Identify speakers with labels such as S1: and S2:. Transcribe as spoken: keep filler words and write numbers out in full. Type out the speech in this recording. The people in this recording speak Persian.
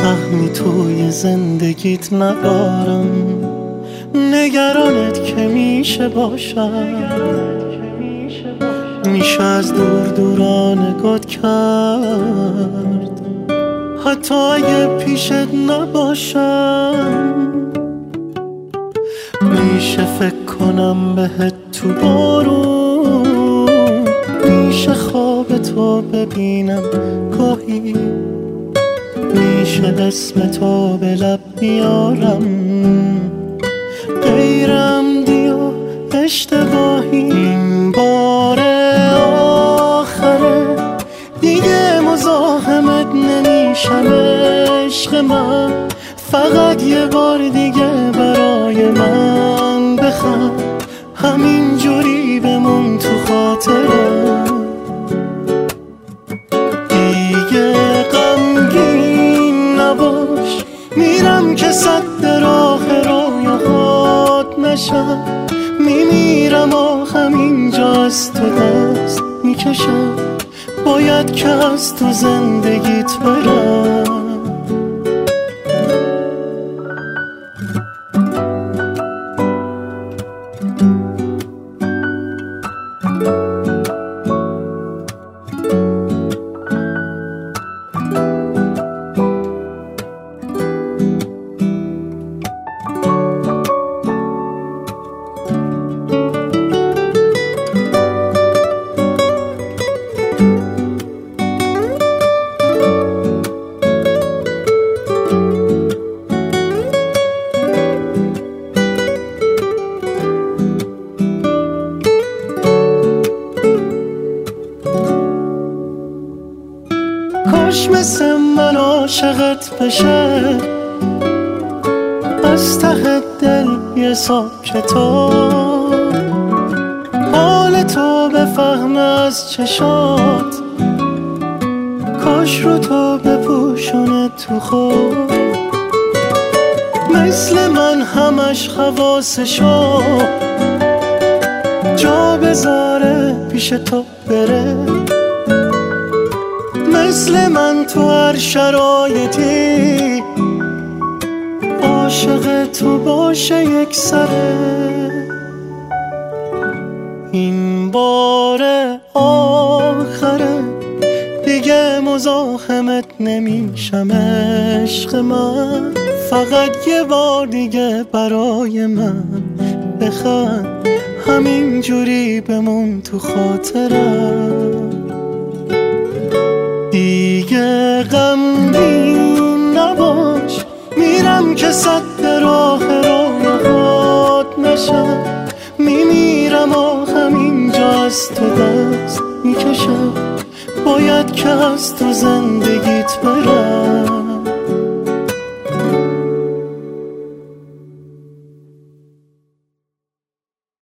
S1: سهمی توی زندگیت ندارم، نگرانت که میشه باشم، میشه از دور دورا نگات کرد حتی اگه پیشت نباشم. میشه فکر کنم بهت تو بارون، میشه خواب تو ببینم گاهی، میشه اسم تو به لب بیارم غیرم دیا اشتباهی. این بار آخره دیگه مزاحمت نمیشم عشق من، فقط یه بار دیگه برای من بخند، همین جوری بمون تو خاطرم. دیگه غمگین نباش، میرم که صد راه رویاهات نشم، میمیرم آخم اینجا از تو دست میکشم، باید که از تو زندگیت برم. کاش مثل من عاشقت بشه، از ته دل یه صاحب کتاب حال تو بفهم از چشات، کاش رو تو بپوشونه تو خواب، مثل من همش حواسشو جا بذاره پیش تو بره، مثل من تو هر شرایطی عاشق تو باشه یک سره. این بار آخره دیگه مزاحمت نمیشم عشق من، فقط یه بار دیگه برای من بخند، همین جوری بمون تو خاطرم. دیگه غمگین نباش، میرم که صد راه رویاهات نشم، میمیرم آخم اینجا از تو دست میکشم، باید که از تو زندگیت برم.